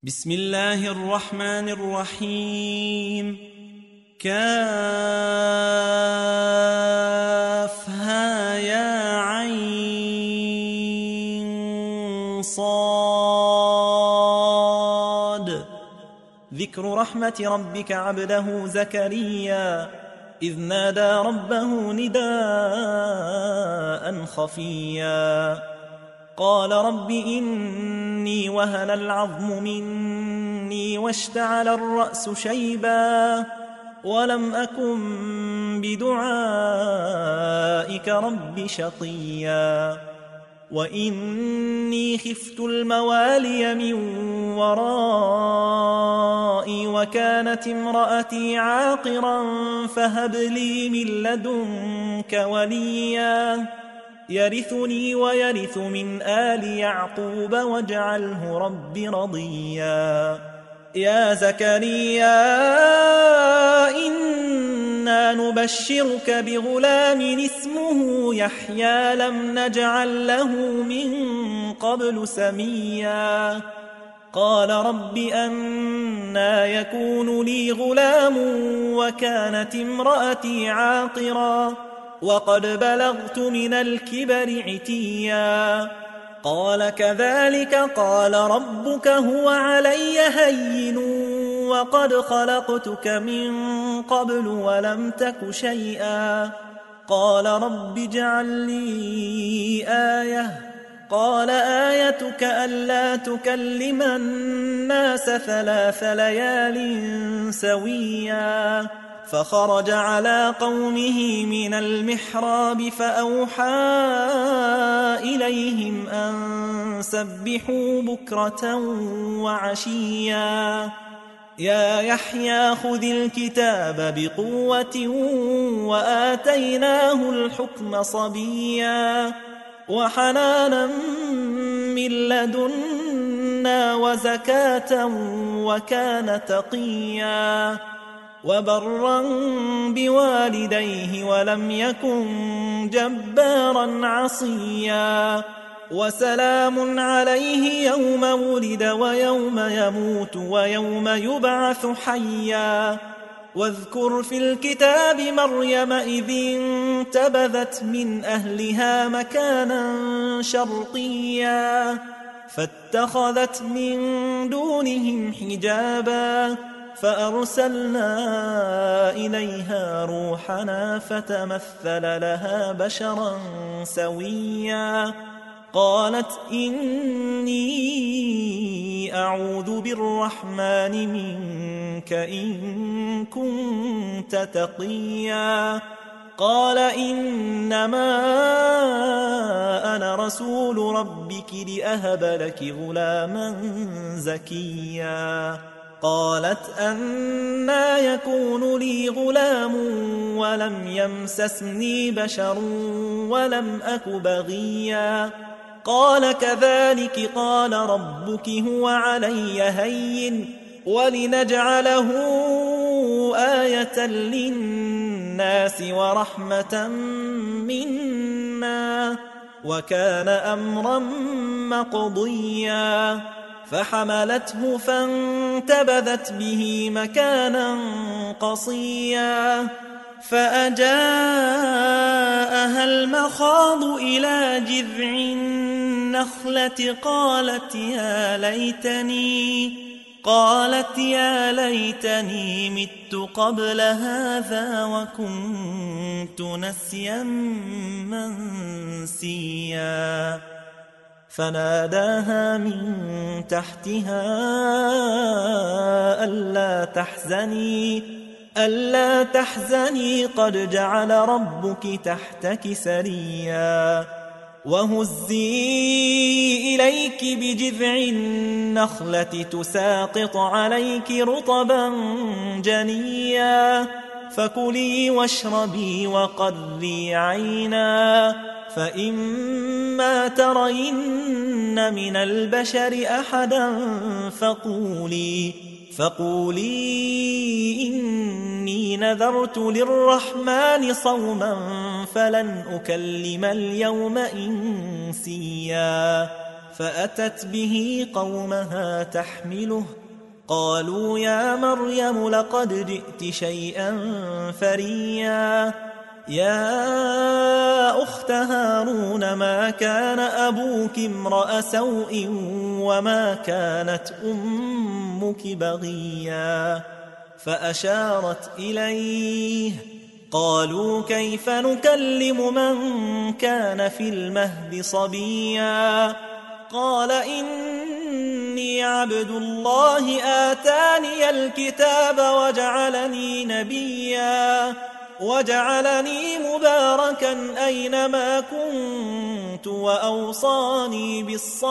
بسم الله الرحمن الرحيم. كافها يا عين صاد. ذكر رحمة ربك عبده زكريا إذ نادى ربه نداء خفيا قال رب إني وهن العظم مني واشتعل الرأس شيبا ولم أكن بدعائك رب شقيا وإني خفت الموالي من ورائي وكانت امرأتي عاقرا فهب لي من لدنك وليا يرثني ويرث من آل يعقوب واجعله رب رضيا. يا زكريا إنا نبشرك بغلام اسمه يحيى لم نجعل له من قبل سميا قال رب أنى يكون لي غلام وكانت امرأتي عاقرا وقد بلغت من الكبر عتيا قال كذلك قال ربك هو علي هين وقد خلقتك من قبل ولم تك شيئا قال رب اجعل لي آية قال آيتك ألا تكلم الناس 3 ليال سويا فخرج على قومه من المحراب فأوحى إليهم أن سبحوا بكرة وعشيا يا يحيى خذ الكتاب بقوة وآتيناه الحكم صبيا وحنانا من لدنا وزكاة وكان تقيا وبرا بوالديه ولم يكن جبارا عصيا وسلام عليه يوم ولد ويوم يموت ويوم يبعث حيا واذكر في الكتاب مريم إذ انتبذت من أهلها مكانا شرقيا فاتخذت من دونهم حجابا فأرسلنا إليها روحنا فتمثل لها بشرا سويا قالت إني أعوذ بالرحمن منك إن كنت تقيا قال إنما أنا رسول ربك لأهب لك غلاما زكيا قالت أنى يكون لي غلام ولم يمسسني بشر ولم أك بغيا قال كذلك قال ربك هو علي هين ولنجعله آية للناس ورحمة منا وكان أمرا مقضيا فحملته فانتبذت به مكانا قصيا فأجاءها المخاض إلى جذع النخلة قالت يا ليتني مت قبل هذا وكنت نسيا منسيا فناداها من تحتها ألا تحزني قد جعل ربك تحتك سريا وهزي إليك بجذع النخلة تساقط عليك رطبا جنيا فكلي واشربي وقري عينا فإما ترين من البشر أحدا فقولي إني نذرت للرحمن صوما فلن أكلم اليوم إنسيا فأتت به قومها تحمله قالوا يا مريم لقد جئت شيئا فريا يا أخت هارون ما كان أبوك امرأ سوء وما كانت أمك بغيا فأشارت إليه قالوا كيف نكلم من كان في المهد صبيا قال إني عبد الله آتاني الكتاب وجعلني مباركا أينما كنت وأوصاني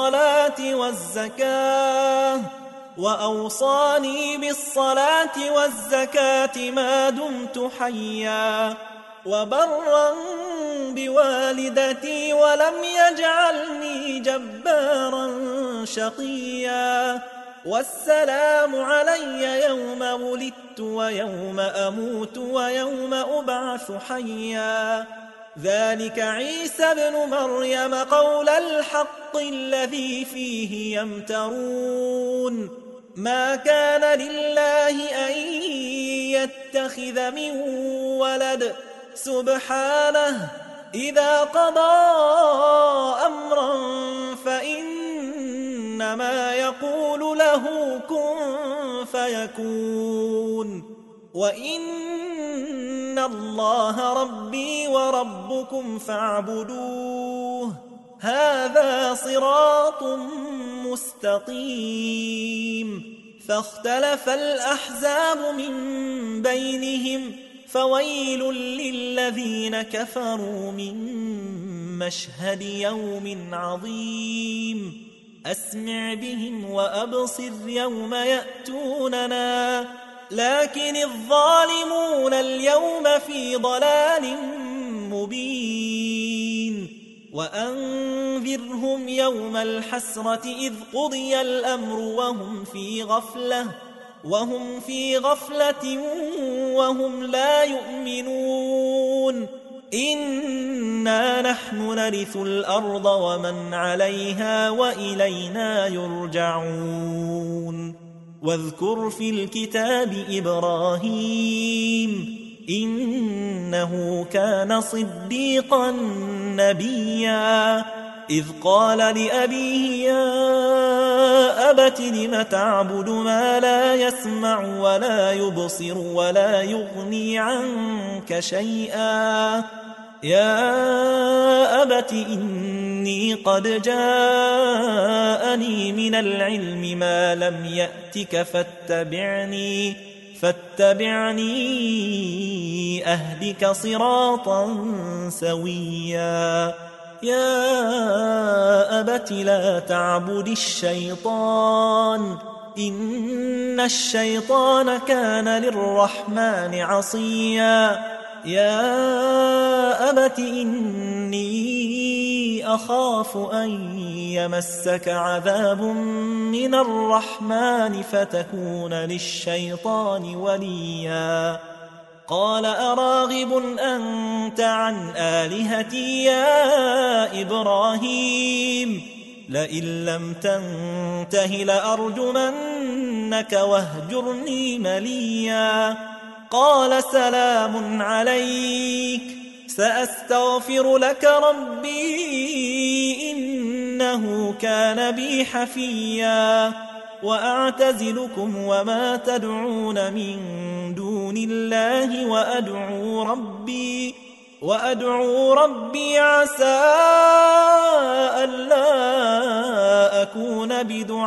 بالصلاة والزكاة ما دمت حيا وبرا بوالدتي ولم يجعلني جبارا شقيا والسلام علي يوم ولدت ويوم أموت ويوم أبعث حيا ذلك عيسى ابن مريم قول الحق الذي فيه يمترون ما كان لله أن يتخذ من ولد سبحانه إذا قضى أمرا فإنما يقول له كن فيكون وإن الله ربي وربكم فاعبدوه هذا صراط مستقيم فاختلف الأحزاب من بينهم فويل للذين كفروا من مشهد يوم عظيم أسمع بهم وأبصر يوم يأتوننا لكن الظالمون اليوم في ضلال مبين وأنذرهم يوم الحسرة إذ قضي الأمر وهم في غفلة وهم لا يؤمنون إنا نحن نرث الأرض ومن عليها وإلينا يرجعون واذكر في الكتاب إبراهيم إنه كان صديقا نبيا إذ قال لأبيه يا أبت لم تعبد ما لا يسمع ولا يبصر ولا يغني عنك شيئا يا أبت إني قد جاءني من العلم ما لم يأتك فاتبعني أهدك صراطا سويا يا أبت لا تعبد الشيطان إن الشيطان كان للرحمن عصيا يا أبت إني أخاف أن يمسك عذاب من الرحمن فتكون للشيطان وليا قال أراغب أنت عن آلهتي يا إبراهيم لئن لم تنته لأرجمنك واهجرني مليا قال سلام عليك سأستغفر لك ربي إنه كان بي حفيا وأعتزلكم وما تدعون من دون الله وأدعو ربي عسى ألا أكون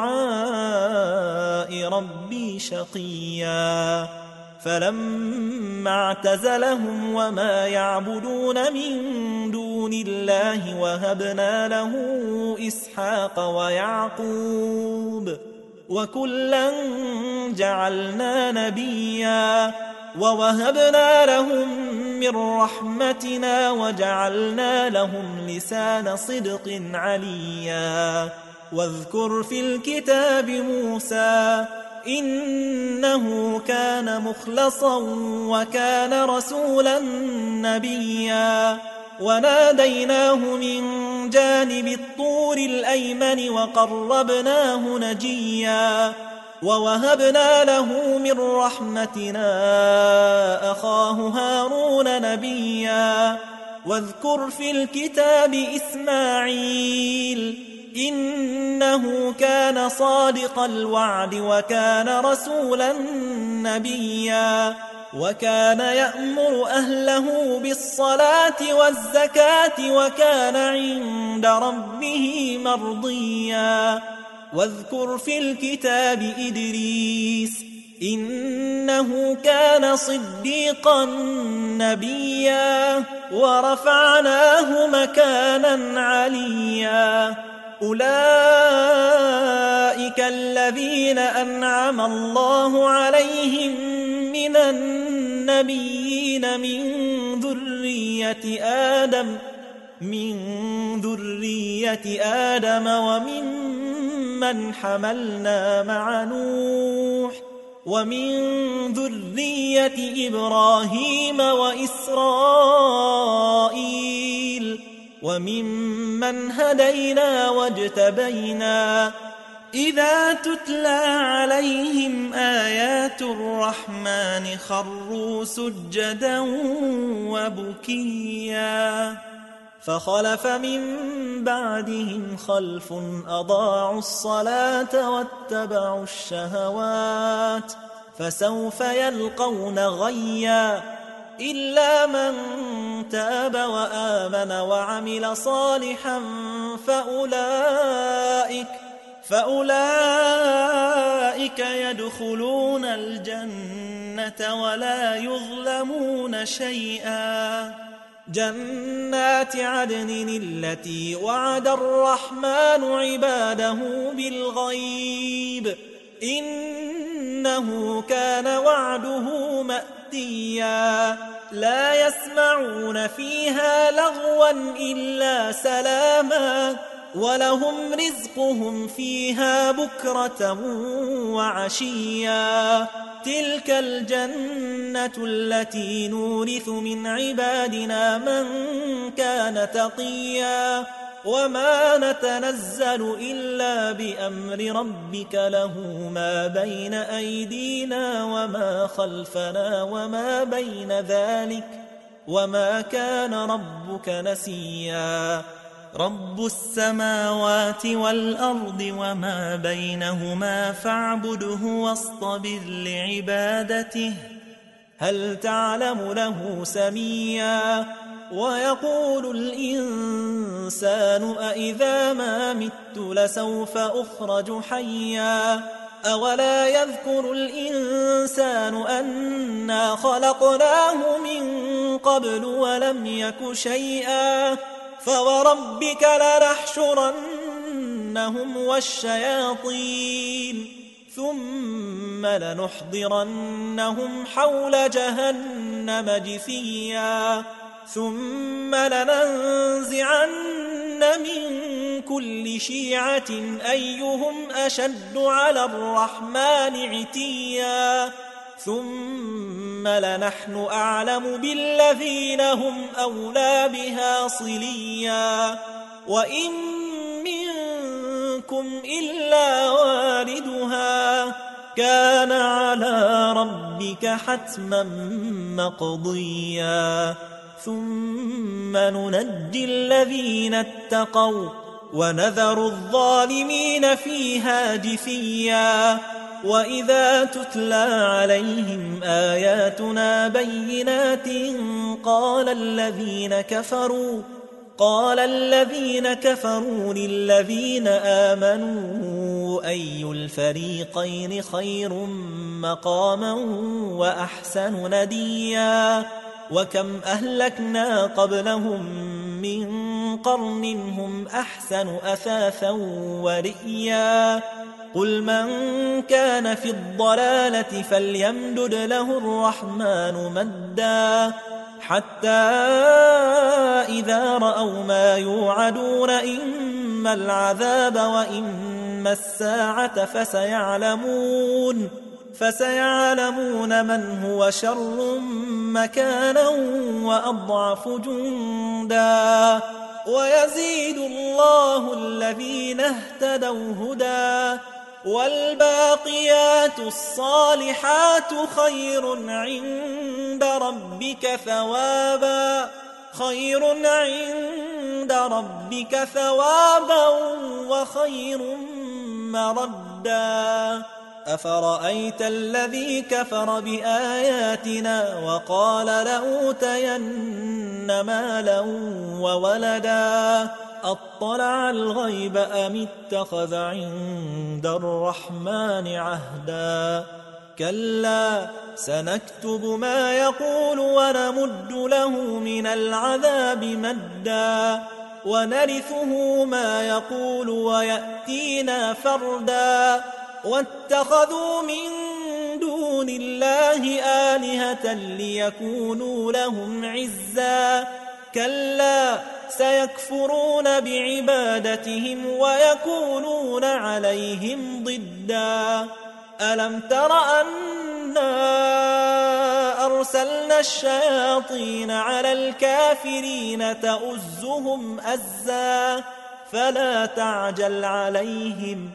بدعاء ربي شقيا فلما اعتزلهم وما يعبدون من دون الله وهبنا له إسحاق ويعقوب وكلا جعلنا نبيا ووهبنا لهم من رحمتنا وجعلنا لهم لسان صدق عليا واذكر في الكتاب موسى إنه كان مخلصا وكان رسولا نبيا وناديناه من جانب الطور الأيمن وقربناه نجيا ووهبنا له من رحمتنا أخاه هارون نبيا واذكر في الكتاب إسماعيل إنه كان صادق الوعد وكان رسولا نبيا وكان يأمر أهله بالصلاة والزكاة وكان عند ربه مرضيا واذكر في الكتاب إدريس إنه كان صديقا نبيا ورفعناه مكانا عليا أولئك الذين أنعم الله عليهم من النبيين من ذرية آدم وممن حملنا مع نوح ومن ذرية إبراهيم وإسرائيل وممن هدينا واجتبينا إذا تتلى عليهم آيات الرحمن خروا سجدا وبكيا فخلف من بعدهم خلف أضاعوا الصلاة واتبعوا الشهوات فسوف يلقون غيا إلا من تاب وآمن وعمل صالحا فأولئك يدخلون الجنة ولا يظلمون شيئا جنات عدن التي وعد الرحمن عباده بالغيب إنه كان وعده مأتيا لا يسمعون فيها لغوا إلا سلاما ولهم رزقهم فيها بكرة وعشيا تلك الجنة التي نورث من عبادنا من كان تقيا وما نتنزل إلا بأمر ربك له ما بين أيدينا وما خلفنا وما بين ذلك وما كان ربك نسيا رب السماوات والأرض وما بينهما فاعبده واصطبر لعبادته هل تعلم له سميا ويقول الإنسان أإذا ما مت لسوف أخرج حيا أولا يذكر الإنسان أنا خلقناه من قبل ولم يك شيئا فوربك لنحشرنهم والشياطين ثم لنحضرنهم حول جهنم جثيا ثم لننزعن من كل شيعة أيهم أشد على الرحمن عتيا ثم لنحن أعلم بالذين هم أولى بها صليا وإن منكم إلا واردها كان على ربك حتما مقضيا ثم ننجي الذين اتقوا ونذر الظالمين فيها جثيا وإذا تتلى عليهم آياتنا بينات قال الذين كفروا للذين آمنوا أي الفريقين خير مقاما وأحسن نديا وكم أهلكنا قبلهم من قرن هم أحسن أثاثا ورئيا قل من كان في الضلالة فليمدد له الرحمن مدا حتى إذا رأوا ما يوعدون إما العذاب وإما الساعة فسيعلمون من هو شر مكانا وأضعف جندا ويزيد الله الذين اهتدوا هدى والباقيات الصالحات خير عند ربك ثوابا وخير مردا أفرأيت الذي كفر بآياتنا وقال لأوتين مالا وولدا أطلع الغيب أم اتخذ عند الرحمن عهدا كلا سنكتب ما يقول ونمد له من العذاب مدا ونرثه ما يقول ويأتينا فردا واتخذوا من دون الله آلهة ليكونوا لهم عزا كلا سيكفرون بعبادتهم ويكونون عليهم ضدا ألم تر أنا أرسلنا الشياطين على الكافرين تؤزهم أزا فلا تعجل عليهم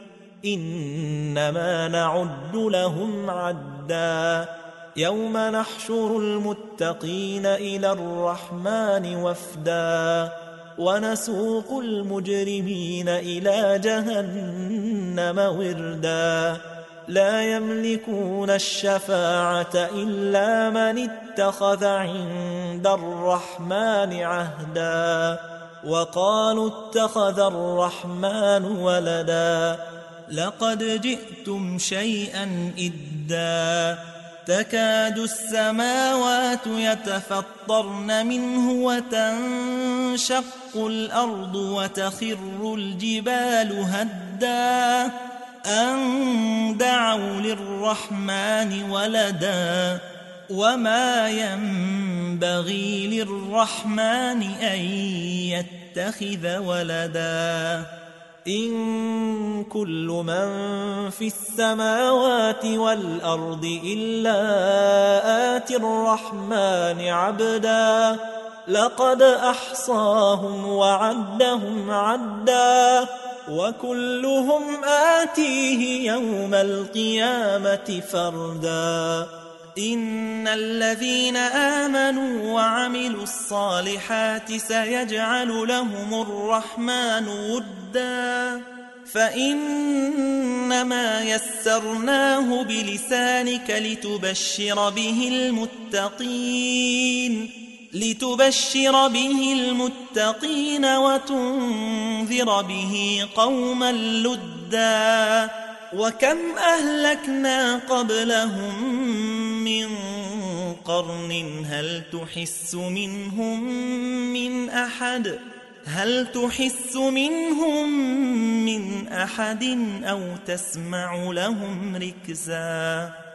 إنما نعد لهم عدا يوم نحشر المتقين إلى الرحمن وفدا ونسوق المجرمين إلى جهنم وردا لا يملكون الشفاعة إلا من اتخذ عند الرحمن عهدا وقالوا اتخذ الرحمن ولدا لقد جئتم شيئا إدا تكاد السماوات يتفطرن منه وتنشق الأرض وتخر الجبال هدا أن دعوا للرحمن ولدا وما ينبغي للرحمن أن يتخذ ولدا إن كل من في السماوات والأرض إلا آتي الرحمن عبدا لقد أحصاهم وعدهم عدا وكلهم آتيه يوم القيامة فردا إن الذين آمنوا وعملوا الصالحات سيجعل لهم الرحمن ودا فإنما يسرناه بلسانك لتبشر به المتقين وتنذر به قوما لدا وكم أهلكنا قبلهم من قرن هل تحس منهم من أحد أو تسمع لهم ركزا